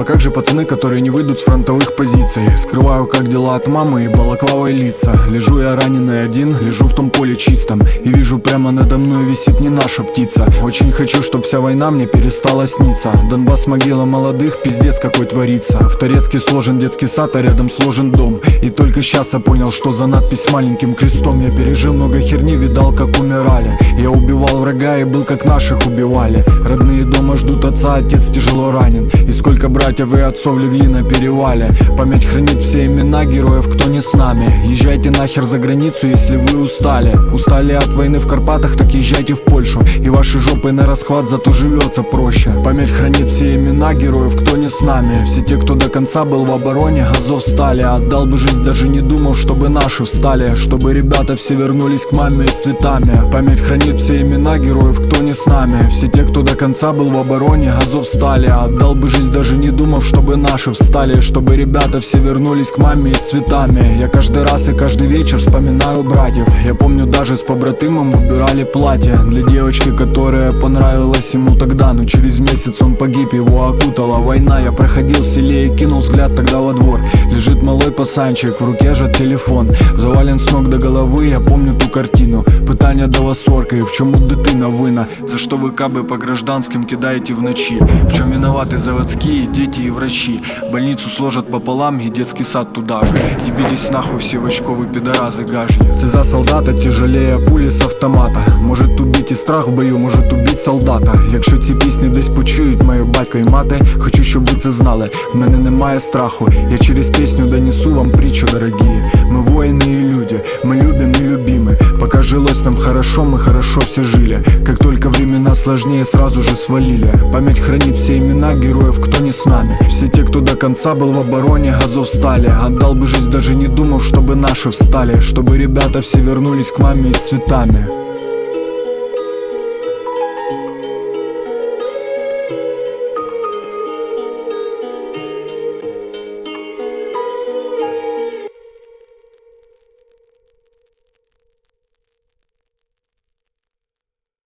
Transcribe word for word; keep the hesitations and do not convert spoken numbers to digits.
А как же пацаны, которые не выйдут с фронтовых позиций? Скрываю, как дела от мамы и балаклавой лица. Лежу я раненый один, лежу в том поле чистом, и вижу, прямо надо мной висит не наша птица. Очень хочу, чтоб вся война мне перестала сниться. Донбасс, могила молодых, пиздец какой творится. В Торецке сложен детский сад, а рядом сложен дом. И только сейчас я понял, что за надпись маленьким крестом. Я пережил много херни, видал, как умирали. Я убивал врага и был, как наших убивали. Родные дома ждут отца, отец тяжело ранен. И сколько братьев и отцов легли на перевале. Память хранит все имена героев, кто не с нами. Езжайте нахер за границу, если вы устали. Устали от войны в Карпатах, так езжайте в Польшу. И ваши жопы на расхват, зато живется проще. Память хранит все имена героев, кто не с нами. Все те, кто до конца был в обороне, Азов стали. Отдал бы жизнь, даже не думал, чтобы наши встали. Чтобы ребята все вернулись к маме с цветами. Память хранит все имена героев, кто не с нами. Все те, кто до конца был в обороне, Азов стали. Отдал бы жизнь, даже не думав, чтобы наши встали. Чтобы ребята все вернулись к маме с цветами. Я каждый раз и каждый вечер вспоминаю братьев. Я помню, даже с побратымом выбирали платье для девочки, которая понравилась ему тогда. Но через месяц он погиб, его окутала война. Я проходил в селе и кинул взгляд тогда во двор. Лежит малой пацанчик, в руке же телефон. Завален с ног до головы, я помню ту картину. Питання до вас орки, в чому дитина вина? За что вы кабы по гражданским кидаете в ночи? В чем виноваты заводские, дети и врачи? Больницу сложат пополам и детский сад туда же. Ебитесь нахуй все в очко, вы пидоразы гажьи. Слеза солдата тяжелее пулі з автомата. Может убить і страх в бою, может убить солдата. Якщо ці пісні десь почують мої батько і мати, хочу, щоб ви це знали, в мене немає страху. Я через песню донесу вам притчу, дорогие. Мы воины и люди, мы любим и любимы. Пока жилось нам хорошо, мы хорошо все жили. Как только времена сложнее, сразу же свалили. Память хранит все имена героев, кто не с нами. Все те, кто до конца был в обороне, Азов стали. Отдал бы жизнь, даже не думав, чтобы наши встали. Чтобы ребята все вернулись к маме с цветами.